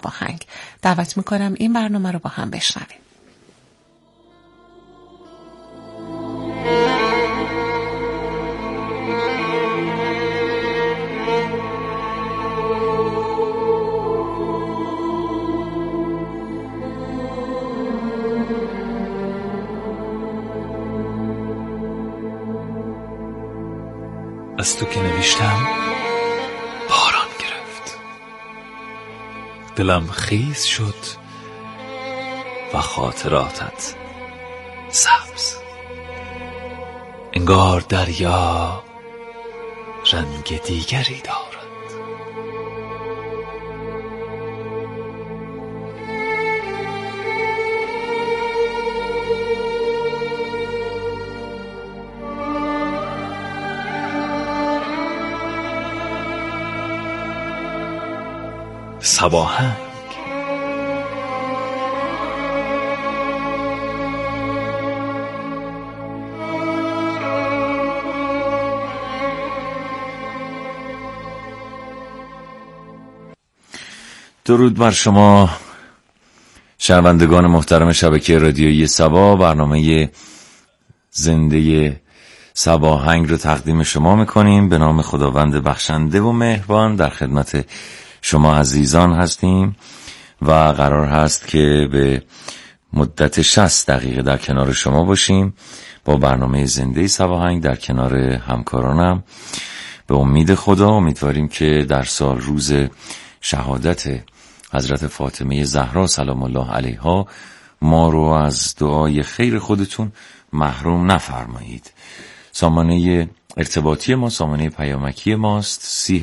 آهنگ. دعوت میکنم این برنامه رو با هم بشنویم. از تو که نوشتم باران گرفت، دلم خیس شد و خاطراتت سبز. انگار دریا رنگ دیگری دارد. صباهنگ درود بر شما شنوندگان محترم شبکه رادیویی صبا. برنامه زنده صباهنگ رو تقدیم شما میکنیم. به نام خداوند بخشنده و مهربان در خدمت شما عزیزان هستیم و قرار هست که به مدت 60 دقیقه در کنار شما باشیم با برنامه زنده صباهنگ در کنار همکارانم. به امید خدا امیدواریم که در سال روز شهادت حضرت فاطمه زهرا سلام الله علیها ما رو از دعای خیر خودتون محروم نفرمایید. سامانه ارتباطی ما، سامانه پیامکی ماست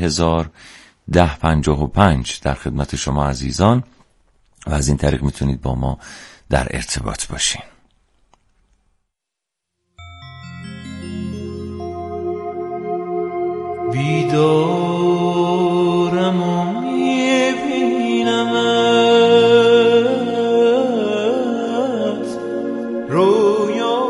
301055 در خدمت شما عزیزان و از این طریق میتونید با ما در ارتباط باشین. بیدارم و میبینمت رویا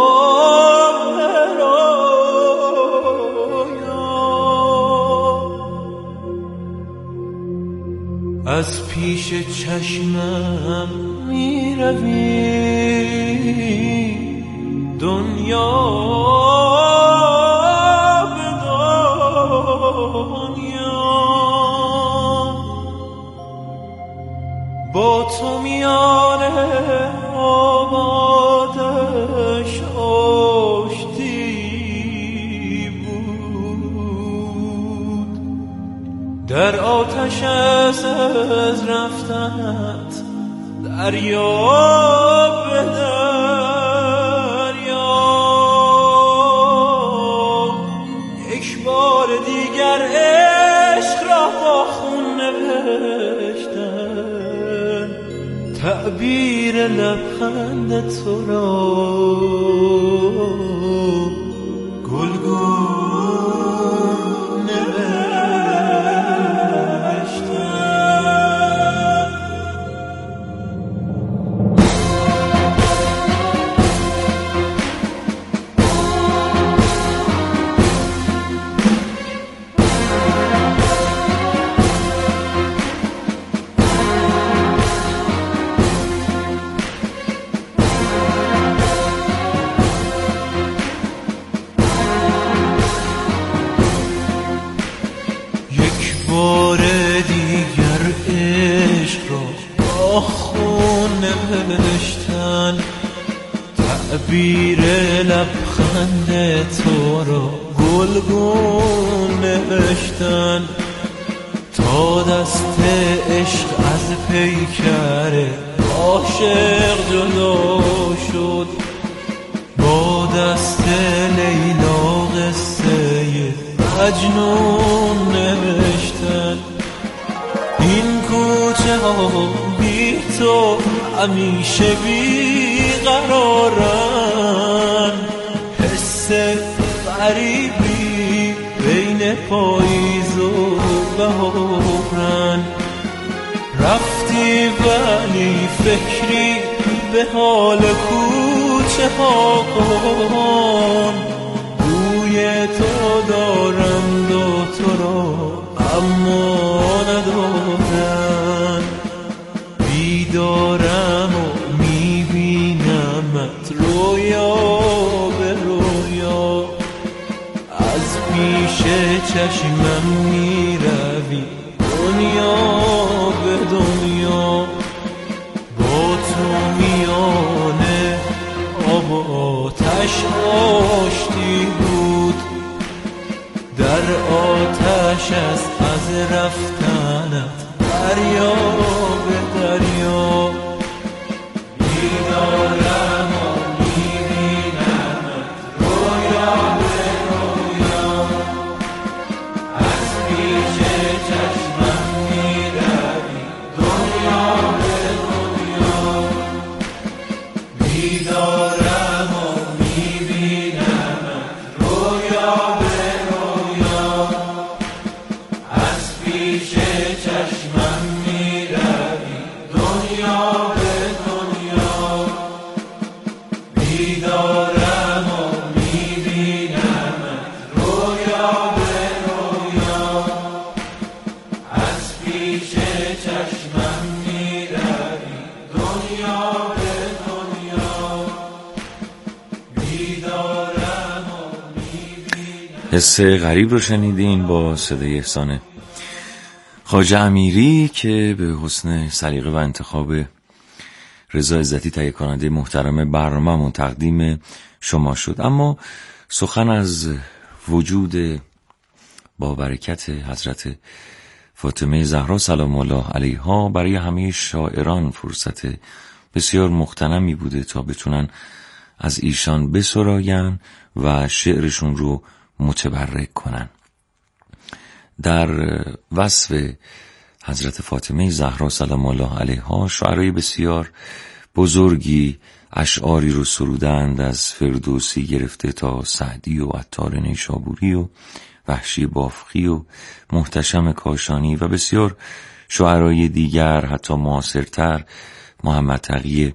از پیش چشمم میروی دنیا به دنیا با تو میانه آبادش آشتی بود در آتش از رفتنت دریا به دریا یک بار دیگر عشق را با خون نوشتن تعبیر لبخند تو را گلگون تعبیر لبخند تو را گلگون نوشتن تا دست عشق از پیکر عاشق جدا شد با دست لیلا قصه مجنون نوشتن این کوچه ها بی تو همیشه بی قرارن حس غریبی بین پاییز و بهارن رفتی ولی فکری به حال کوچه ها کن روی تو دارند و تو را اما ندارن چشمم میروی دنیا به دنیا، با تو میانه آب و آتش آشتی بود، در آتش است از رفتنت دریا به دریا. میدارم و میبینمت رویا به رویا، از پیش چشمم میروی دنیا به دنیا. میدارم و میبینمت رویا به رویا، از پیش چشمم میروی دنیا به دنیا. میدارم و میبینمت رویا به رویا، از پیش چشمم میروی دنیا به دنیا. میدارم و میبینمت. حس غریب رو شنیدین با صدای احسان خواجه امیری که به حسن سلیقه و انتخاب رضا عزتی تهیه کننده محترم برنامه‌مون تقدیم شما شد. اما سخن از وجود با برکت حضرت فاطمه زهرا سلام الله علیها برای همه شاعران فرصت بسیار مغتنمی بوده تا بتونن از ایشان بسراین و شعرشون رو متبرک کنن. در وصف حضرت فاطمه زهرا سلام الله علیها شاعرای بسیار بزرگی اشعاری رو سرودند، از فردوسی گرفته تا سعدی و عطار نیشابوری و وحشی بافقی و محتشم کاشانی و بسیار شاعرای دیگر، حتی معاصرتر محمد تقی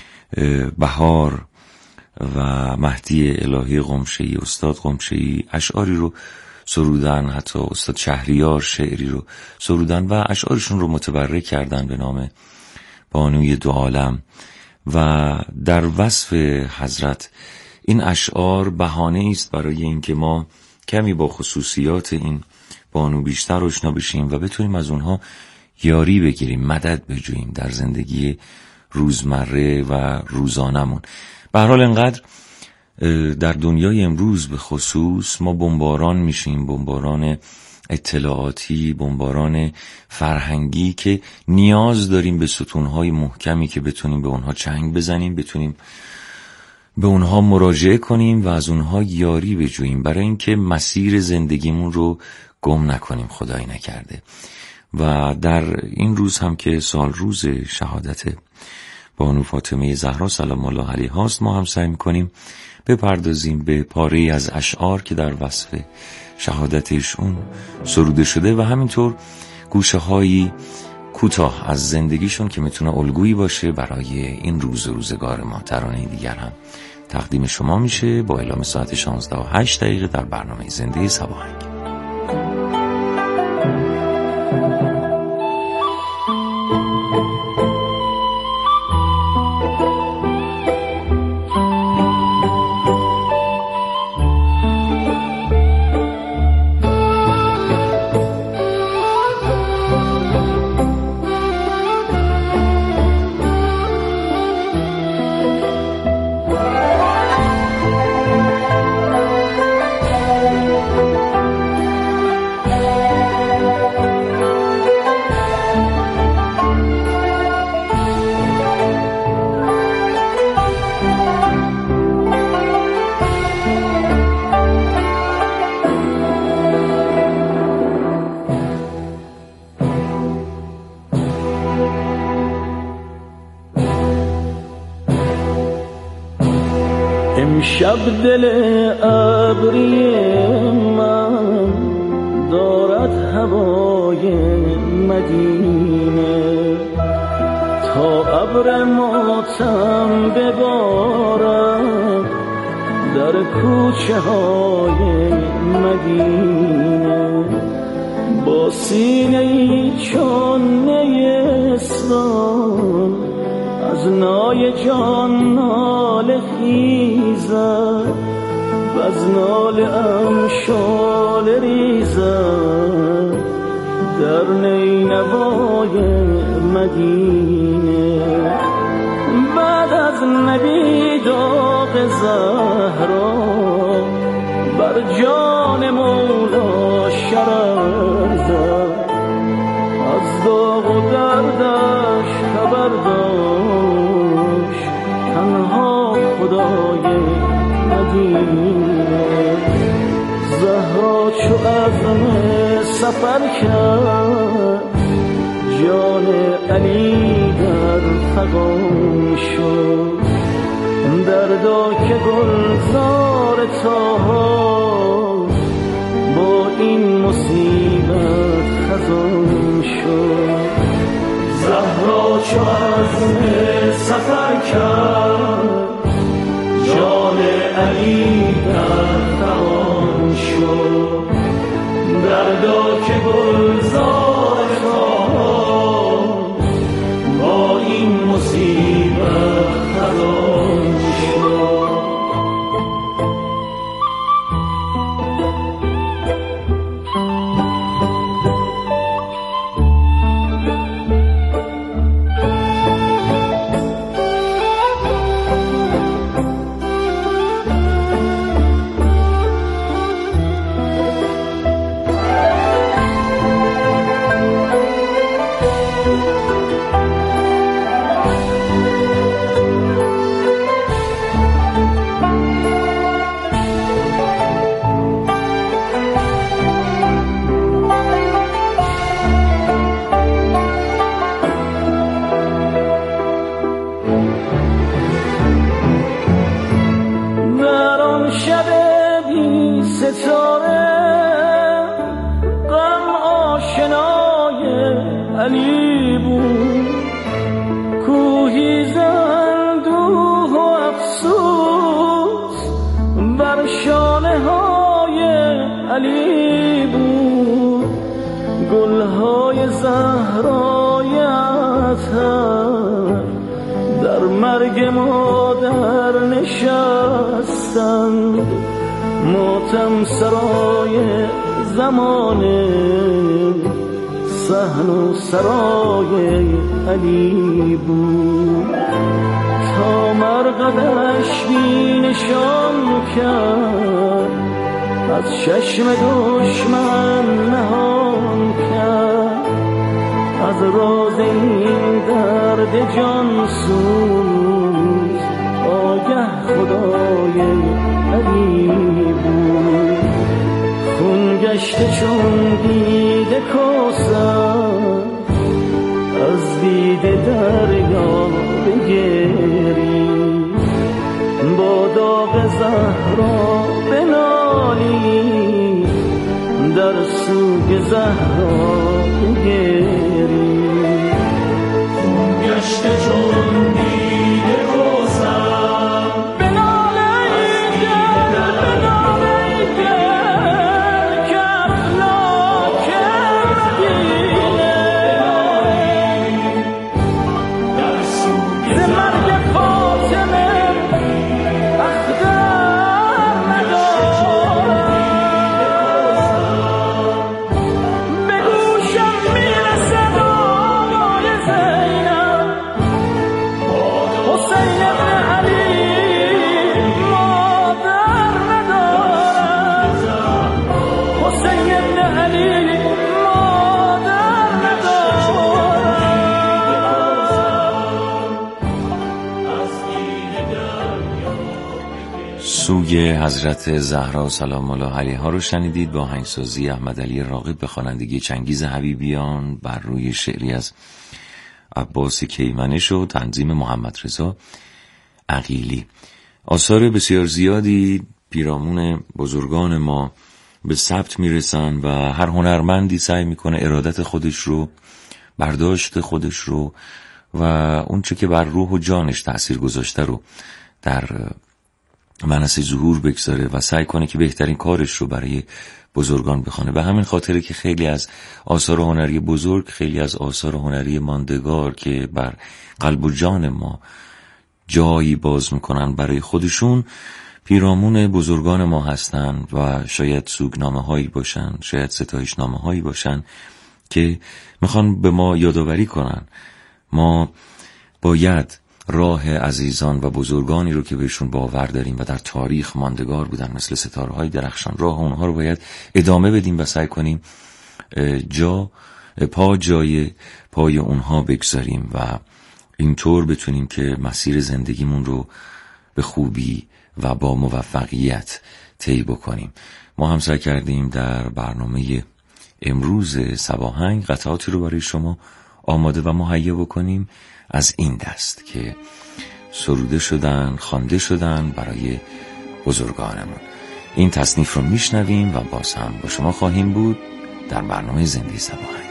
بهار و مهدی الهی قمشه‌ای، استاد قمشه‌ای اشعاری رو سرودن، حتی استاد شهریار شعری رو سرودن و اشعارشون رو متبرک کردن به نام بانوی دو عالم. و در وصف حضرت این اشعار بهانه است برای اینکه ما کمی با خصوصیات این بانو بیشتر آشنا بشیم و بتونیم از اونها یاری بگیریم، مدد بجوییم در زندگی روزمره و روزانمون. به هر حال انقدر در دنیای امروز به خصوص ما بمباران میشیم، بمباران اطلاعاتی، بمباران فرهنگی، که نیاز داریم به ستونهای محکمی که بتونیم به اونها چنگ بزنیم، بتونیم به اونها مراجعه کنیم و از اونها یاری بجوییم برای اینکه مسیر زندگیمون رو گم نکنیم، خدای نکرده. و در این روز هم که سال روز شهادت بانو فاطمه زهرا سلام الله علیها است، ما هم سعی می‌کنیم بپردازیم به پاره‌ای از اشعار که در وصف شهادتشون سروده شده و همینطور گوشه‌هایی کوتاه از زندگیشون که میتونه الگویی باشه برای این روزگار ما. ترانه دیگر هم تقدیم شما میشه با اعلام ساعت 16:08 در برنامه زنده صباهنگ. امشب دل ابری من دارد هوای مدینه، تا ابر ماتم ببارد در کوچه های مدینه. با سینه‌ای چون نیستان از نای جان ناله خیزد، و از ناله‌ام شاله ریزد در نینوای مدینه. بعد از نبی داغ زهرا بر جان مولا شرر زد، از داغ و دردش خبر داشت تنها خدای مدینه. زهرا چو عزم سفر کرد جان علی در فغان شد، دردا که گلزار طاها با این مصیبت خزان شد. زهرا چو عزم سفر کرد جان علی در فغان شد، دردا که گلزار طاها با این مصیبت خزان شد. علی بود کوهی زندوه و افسوس بر شانه های علی بود، گلهای زهرای عطر در مرگ مادر نشستند، ماتم سرای زمانه صحن و سرای علی بود، تا مرقدش بی نشان کرد از چشم دشمن نهان کرد، از راز این درد جان سوز آگه خدای علی بود. خون گشته چون دیده کوثر از دیده دریا بگری، با داغ زهرا بنالی در سوگ زهرا بگری. خون گشته چون دیده کوثر بنالی سوی حضرت زهرا سلام الله علیها رو شنیدید با آهنگسازی احمد علی راغب به خوانندگی چنگیز حبیبیان بر روی شعری از عباس کیمنش و تنظیم محمد رضا عقیلی. آثار بسیار زیادی پیرامون بزرگان ما به ثبت میرسن و هر هنرمندی سعی میکنه ارادت خودش رو، برداشت خودش رو و اون چه که بر روح و جانش تأثیر گذاشته رو در منصه ظهور بگذاره و سعی کنه که بهترین کارش رو برای بزرگان بخونه. به همین خاطره که خیلی از آثار هنری بزرگ، خیلی از آثار هنری ماندگار که بر قلب و جان ما جایی باز میکنن برای خودشون، پیرامون بزرگان ما هستند و شاید سوگنامه هایی باشن، شاید ستایشنامه هایی باشن که میخوان به ما یادآوری کنن ما باید راه عزیزان و بزرگانی رو که بهشون باور داریم و در تاریخ ماندگار بودن مثل ستاره های درخشان، راه اونها رو باید ادامه بدیم و سعی کنیم جای پای اونها بگذاریم و اینطور بتونیم که مسیر زندگیمون رو به خوبی و با موفقیت طی بکنیم. ما هم سعی کردیم در برنامه امروز صباهنگ قطعاتی رو برای شما آماده و مهیا بکنیم از این دست که سروده شدن، خوانده شدن برای بزرگانمون. این تصنیف رو میشنویم و باز هم با شما خواهیم بود در برنامه زنده صباهنگ.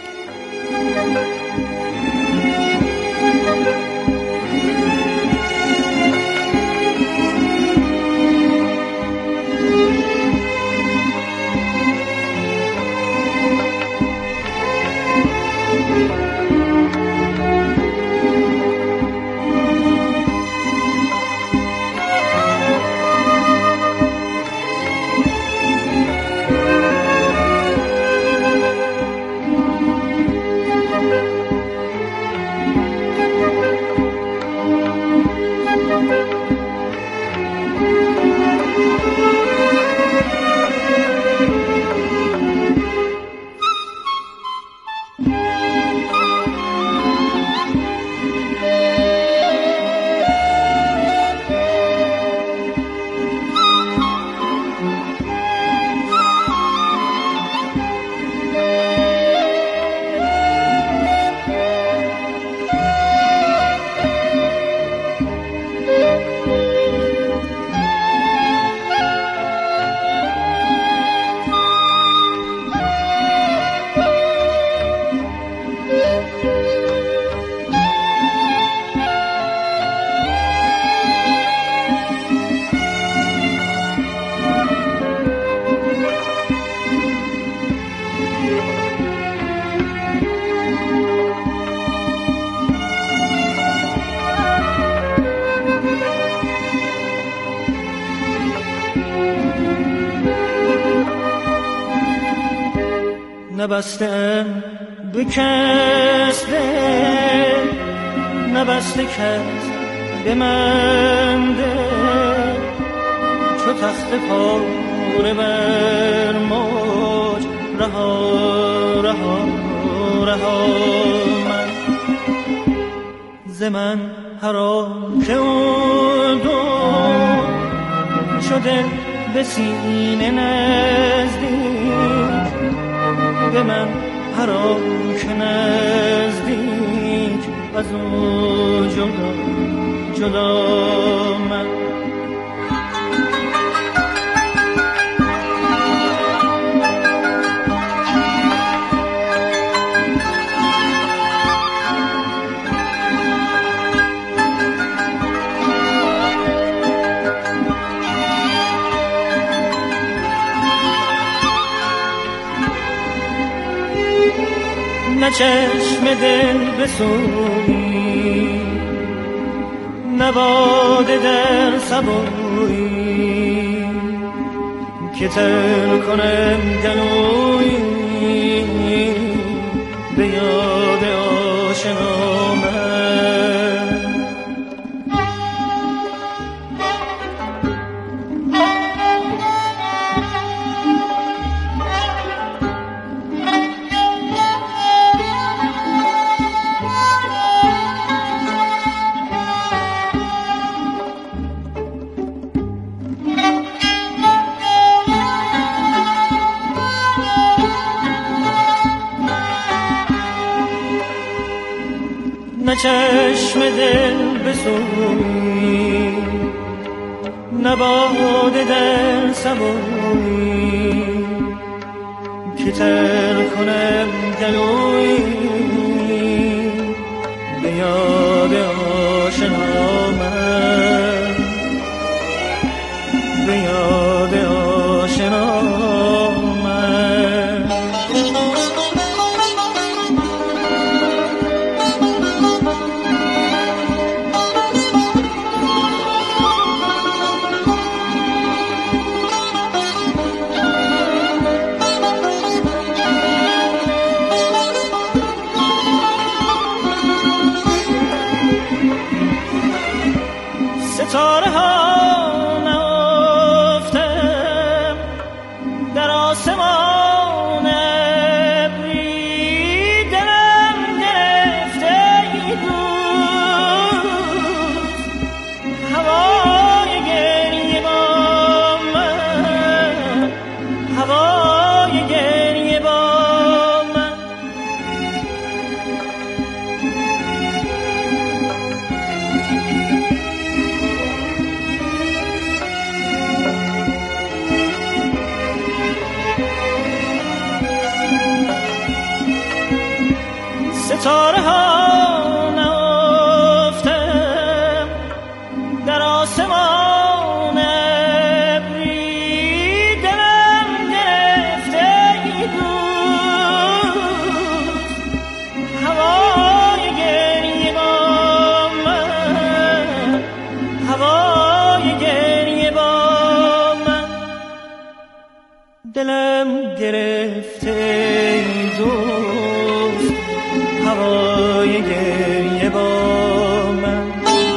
نبسته به کس دل، نبسته کس به من دل، چو تخت پاره بر موج رها رها رها من ز من هر که اون دو شده به سینه نزدیک، به من هر که نزدیک از او جدا جدا من نه چشم دل بسویی، نه باده در سبویی که تر کنم گلویی به یاد آشنا من. نه چشم دل بسویی، نه باده در سبویی که تر کنم گلویی به یاد آشنا من، به یاد آشنا من. ستاره ها نهفتم در آسمان ابری، دلم گرفته ای دوست هوای گریه با من، هوای گریه با من. ستاره ها نهفتم در آسمان ابری، دلم گرفته ای دوست هوای گریه با من، هوای گریه با من. دلم گرفته ای دوست هوای گریه با من.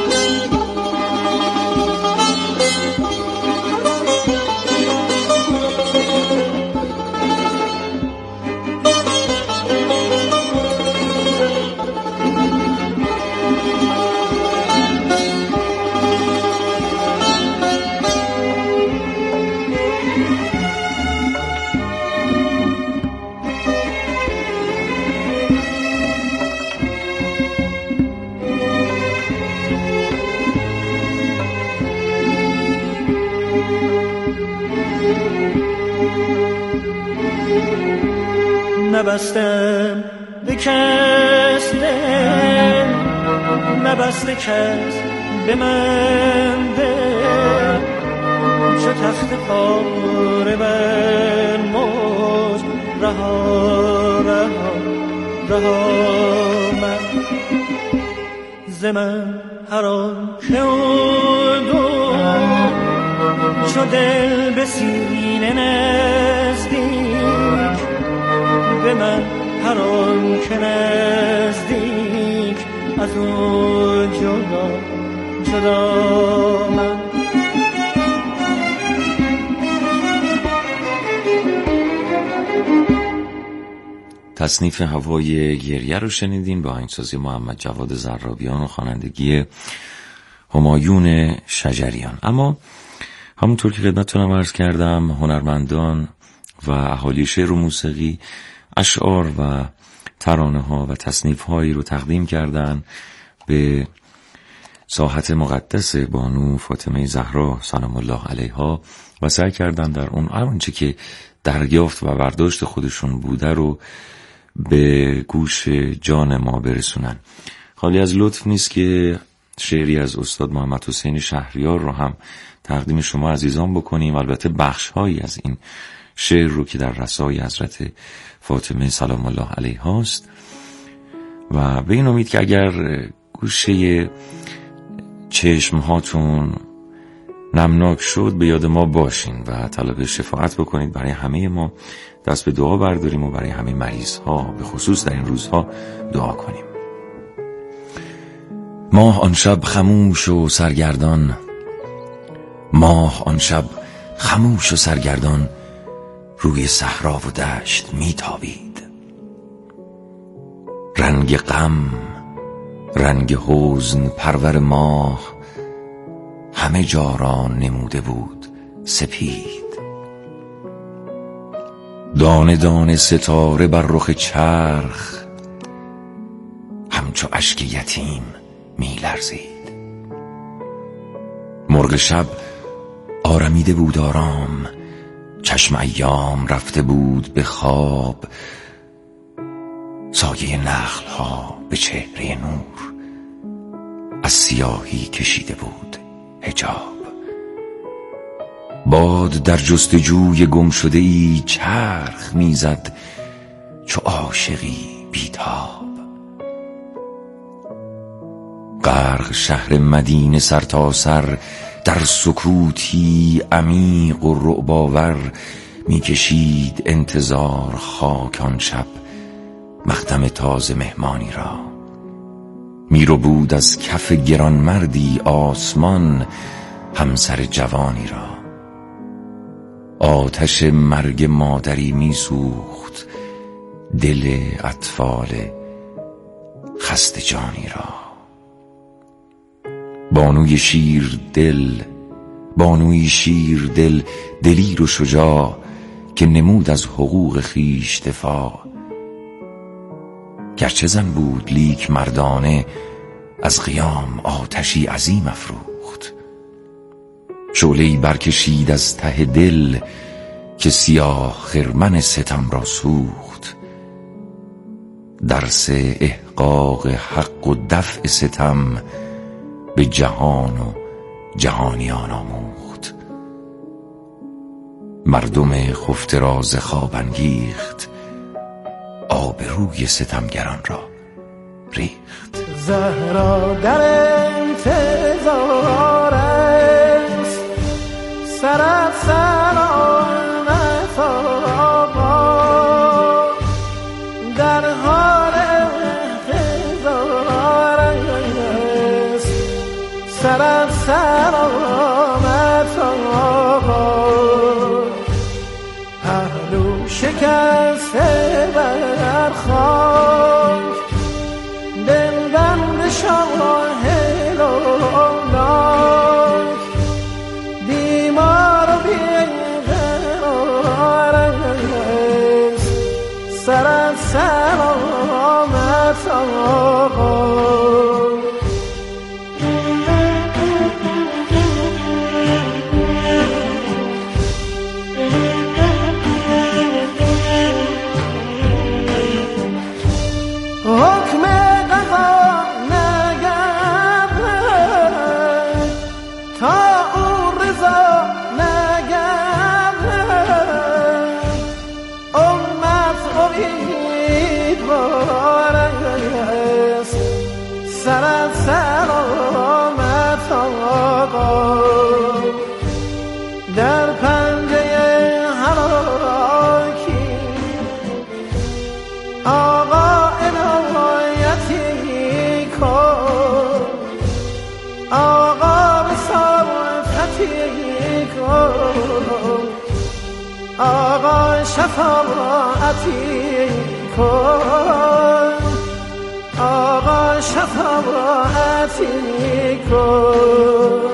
نبستم به کس دل، نبسته کس به من دل، چو تخت پاره بر موج رها رها رها من. ز من هر آن که اردم چو دل به سینه نزدیک، به من هر آن که نزدیک از او جدا جدا من. تصنیف هوای گریه رو شنیدین با آهنگسازی محمد جواد زرابیان و خوانندگی همایون شجریان. اما همونطور که خدمتتونم عرض کردم، هنرمندان و اهالی شعر و موسیقی اشعار و ترانه ها و تصنیف هایی رو تقدیم کردن به ساحت مقدس بانو فاطمه زهرا سلام الله علیها و سعی کردن در اون آنچه که دریافت و برداشت خودشون بوده رو به گوش جان ما برسونن. خالی از لطف نیست که شعری از استاد محمد حسین شهریار رو هم تقدیم شما عزیزان بکنیم، البته بخش هایی از این شعر رو که در رسای حضرت فاطمه سلام الله علیها است و به این امید که اگر گوشه چشم هاتون نمناک شد به یاد ما باشین و طلب شفاعت بکنید برای همه ما، دست به دعا برداریم و برای همه مریض ها به خصوص در این روزها دعا کنیم. ماه آن شب خموش و سرگردان، ماه آن شب خموش و سرگردان روی صحرا و دشت میتابید. رنگ غم، رنگ حزن پرور ماه همه جا را نموده بود سپید. دانه دانه ستاره بر رخ چرخ همچو اشک یتیم می لرزید. مرغ شب آرمیده بود آرام، چشم ایام رفته بود به خواب. سایه نخل ها به چهره نور از سیاهی کشیده بود حجاب. باد در جستجوی گم شده ای چرخ میزد چو عاشقی بیتاب. غرق شهر مدینه سر تا سر در سکوتی عمیق و رعب‌آور میکشید انتظار خاک آن شب مقدم تازه مهمانی را. میرو بود از کف گرانمردی آسمان همسر جوانی را. آتش مرگ مادری میسوخت دل اطفال خسته جانی را. بانوی شیر دل دلیر و شجاع که نمود از حقوق خویش دفاع. گرچه زن بود لیک مردانه از قیام آتشی عظیم افروخت. شعله‌ای برکشید از ته دل که سیاه خرمن ستم را سوخت. درس احقاق حق و دفع ستم به جهان و جهانیان آموخت. مردم خفته را ز خواب انگیخت آبروی ستمگران را ریخت. زهرا در انتظار است سرت سلامت آقا، در حال انتظار است سرت سلامت آقا. پهلو شکسته بر خاک دلبند شاه لولاک، بیمار و بیقرار است سرت سلامت آقا. حکم قضا نگردد تا او رضا نگردد. امت امیدوار است سرت سلامت آقا. در پنجه هلاکی آقا عنایتی کن، آقا بساطتی کن، آقا شفاعتی کن، آقا شفاعتی کن.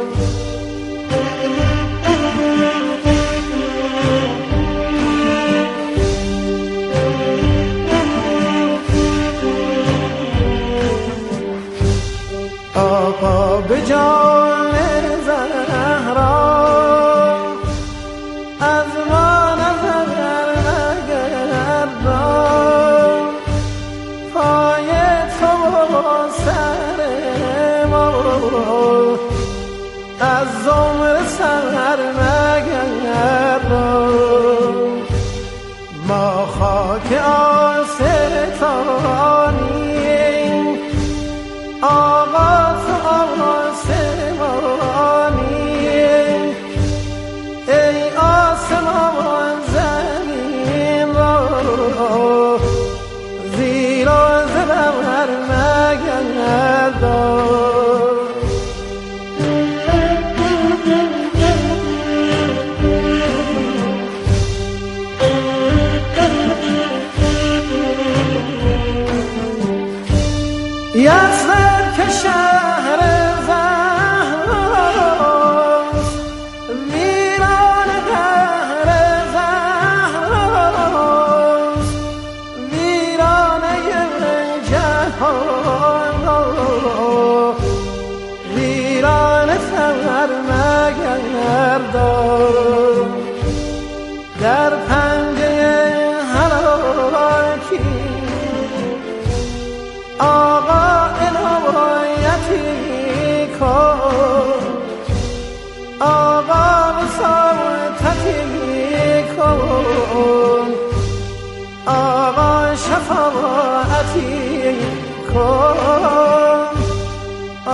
آقا به جان زهرا از ما نظر نگردان، پای تو و سر ما از زمر سر نگردان. ما خاک